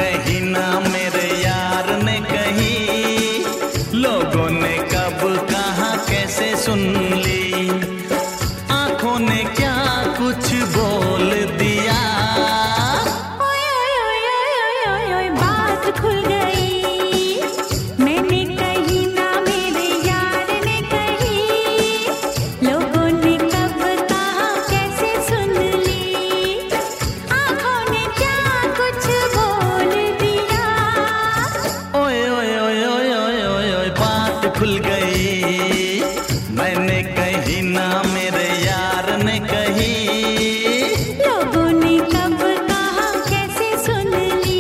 कही ना मेरे यार ने कही, लोगों ने कब कहाँ कैसे सुन ली, आंखों ने क्या कुछ बोल दिया। ओए ओए ओए ओए ओए ओए बात खुल गई, मैंने कही ना मेरे यार ने कही, लोगों ने कब कहाँ कैसे सुन ली, आंखों ने क्या कुछ बोल दिया। ओए ओए ओए ओए ओए ओए ओए बात खुल गई, मैंने कही ना मेरे यार ने कही, लोगों ने कब कहाँ कैसे सुन ली।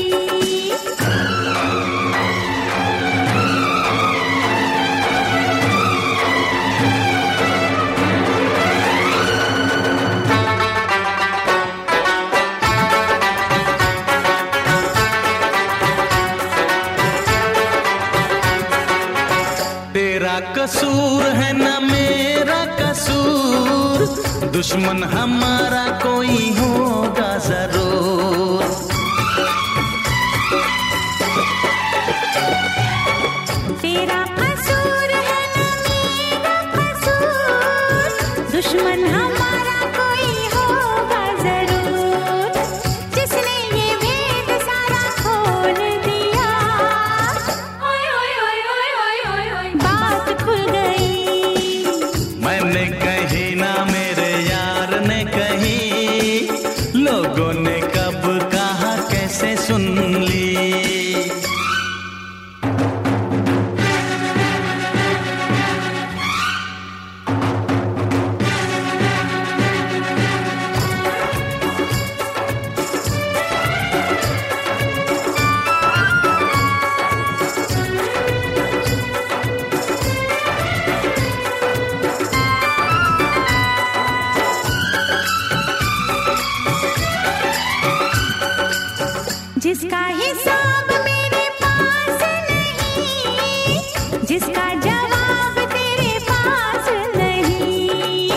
तेरा कसूर है न मेरा कसूर, दुश्मन हमारा कोई होगा जरूर। तेरा कसूर है ना मेरा कसूर, दुश्मन हमारा कोई होगा जरूर, जिसने ये भेद सारा खोल दिया। ओए ओए ओए ओए ओए ओए ओए बात खुल गई, मैंने कही ना मेरे यार ने कही, लोगों ने कब कहा कैसे सुन ली। जिसका हिसाब मेरे पास नहीं, जिसका जवाब तेरे पास नहीं,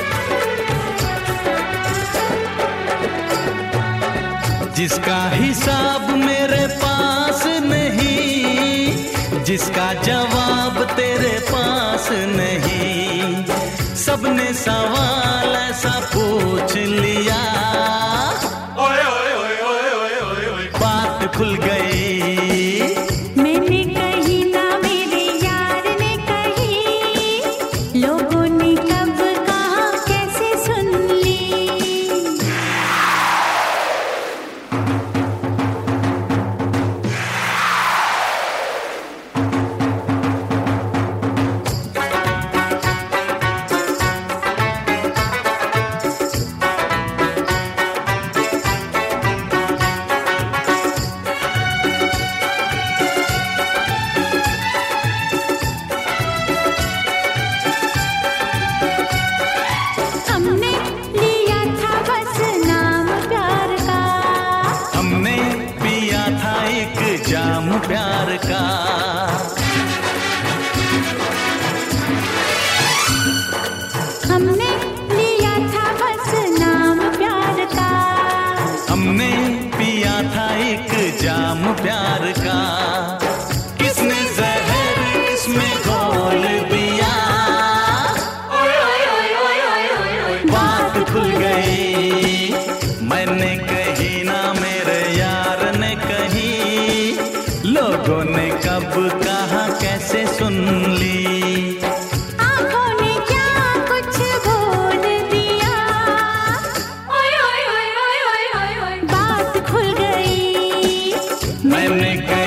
जिसका हिसाब मेरे पास नहीं, जिसका जवाब तेरे पास नहीं, सबने सवाल ऐसा पूछ लिया। ओए ओए ओए ओए ओए ओए ओए बात खुल गई, मैंने कही ना मेरे यार ने कही, लोगों ने कब कहाँ कैसे सुन ली। हमने लिया था बस नाम प्यार का, हमने पिया था एक जाम प्यार का, हमने लिया था बस नाम प्यार का, हमने पिया था एक जाम प्यार का, किसने जहर इसमें घोल दिया। ओए ओए ओए ओए ओए ओए ओए बात खुल गई, मैंने कही ना मेरे यार ने कही, लोगों ने कब कहा कैसे सुन ली, आंखों ने क्या कुछ बोल दिया। ओए ओए ओए ओए ओए ओए बात खुल गई, मैंने